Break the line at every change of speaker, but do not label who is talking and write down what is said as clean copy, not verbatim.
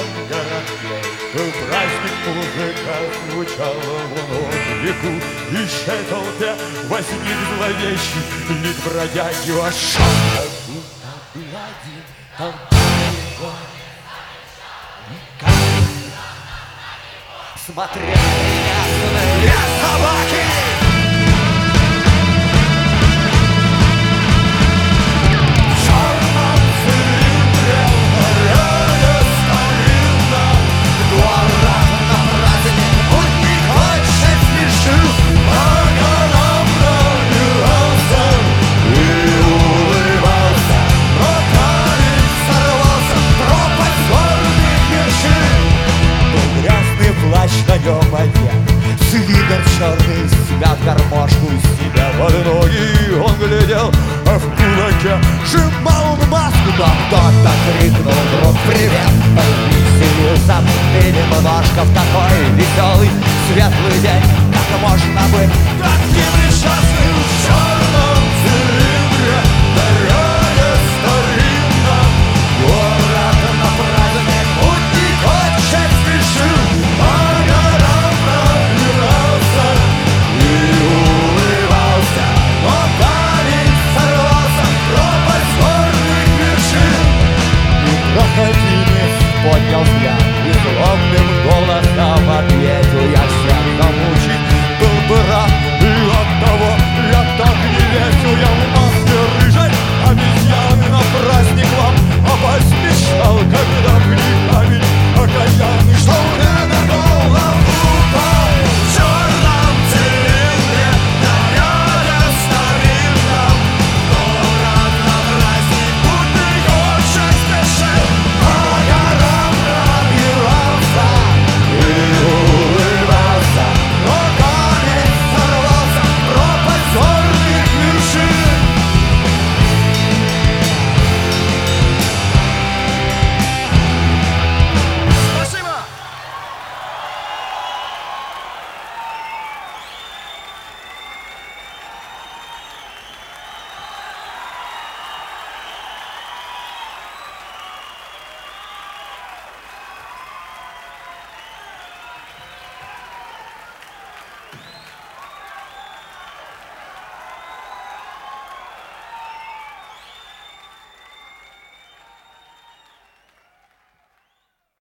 том городке был праздник, музыка звучала в лунном веку. И чей толпе возник зловещий вид бродяги вошел. Как будто бы один толпой смотрели ясные собаки. На нем одет, с видом черный, себя в гармошку, себя под ноги он глядел, а в кулаке сжимал он маску. Но кто-то крикнул вдруг привет, веселился, и немножко в такой веселый, светлый день, как можно быть таким несчастным в черном.